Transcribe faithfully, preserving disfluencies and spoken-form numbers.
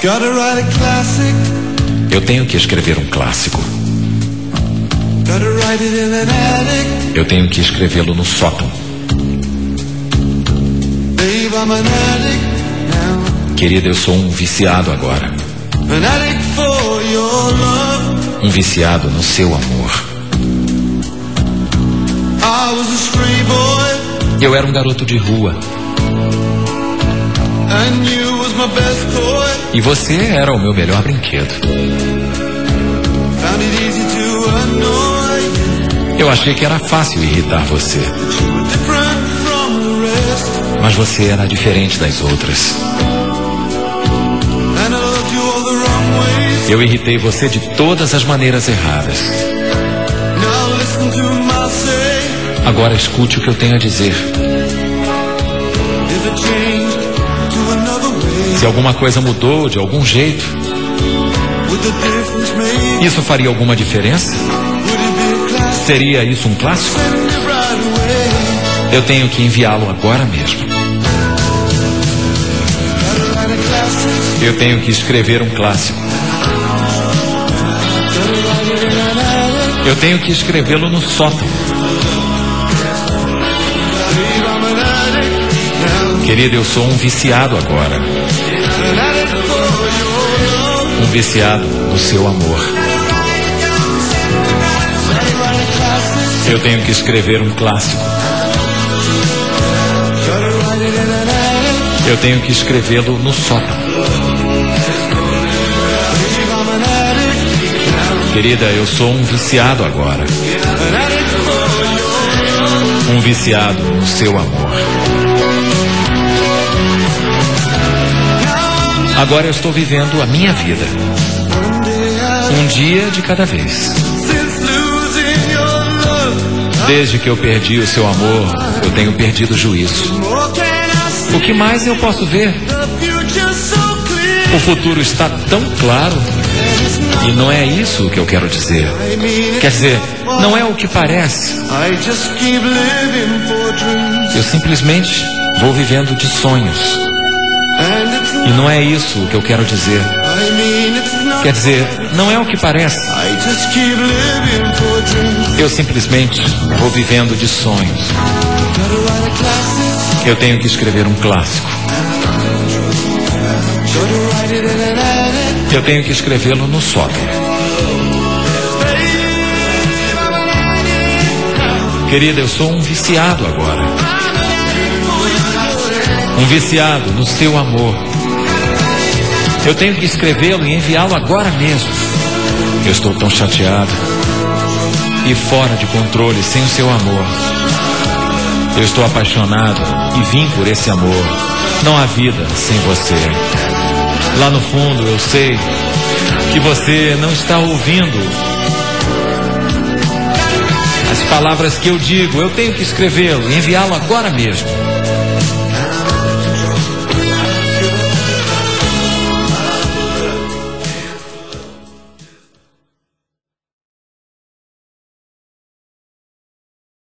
Gotta write a classic. Eu tenho que escrever um clássico. Gotta write it in an attic. Eu tenho que escrevê-lo no sótão. Babe, I'm an addict now. Querida, eu sou um viciado agora. An addict for your love. Um viciado no seu amor. I was a stray boy. Eu era um garoto de rua. And you was my best toy. E você era o meu melhor brinquedo. Found it easy to annoy. Eu achei que era fácil irritar você. You were different from the rest. Mas você era diferente das outras. And I loved you all the wrong ways. Eu irritei você de todas as maneiras erradas. Now listen to my say. Agora escute o que eu tenho a dizer. If it changed to another way. Se alguma coisa mudou de algum jeito, Would the difference make? isso faria alguma diferença? Would it be a classic? Seria isso um clássico? Send it right away. Eu tenho que enviá-lo agora mesmo. Gotta write a classic. Eu tenho que escrever um clássico. Gotta write it in an attic. Eu tenho que escrevê-lo no sótão. Babe, I'm an addict now. Querida, eu sou um viciado agora. An addict for your love. Um viciado no seu amor. Gotta write a classic. Eu tenho que escrever um clássico. Gotta write it in an attic. Eu tenho que escrevê-lo no sótão. Babe, I'm an addict now. Querida, eu sou um viciado agora. An addict for your love. Um viciado no seu amor. Agora eu estou vivendo a minha vida. One day I Um dia de cada vez. since losing your love. Desde que eu perdi o seu amor, eu tenho perdido o juízo. More can I see? O que mais eu posso ver? The future so clear. O futuro está tão claro. E não é isso que eu quero dizer. I mean, Quer dizer, não é o que parece. I just keep living for dreams. Eu simplesmente vou vivendo de sonhos. And it's E não é isso que eu quero dizer. I mean, it's not. Quer dizer, não é o que parece. I just keep living for dreams. Eu simplesmente vou vivendo de sonhos. Gotta write a classic. Eu tenho que escrever um clássico. Gotta write it in an attic. Eu tenho que escrevê-lo no sótão. Querida, eu sou um viciado agora. Um viciado no seu amor. Eu tenho que escrevê-lo e enviá-lo agora mesmo. Eu estou tão chateado e fora de controle sem o seu amor. Eu estou apaixonado e vim por esse amor. Não há vida sem você. Lá no fundo eu sei que você não está ouvindo as palavras que eu digo. Eu tenho que escrevê-lo e enviá-lo agora mesmo.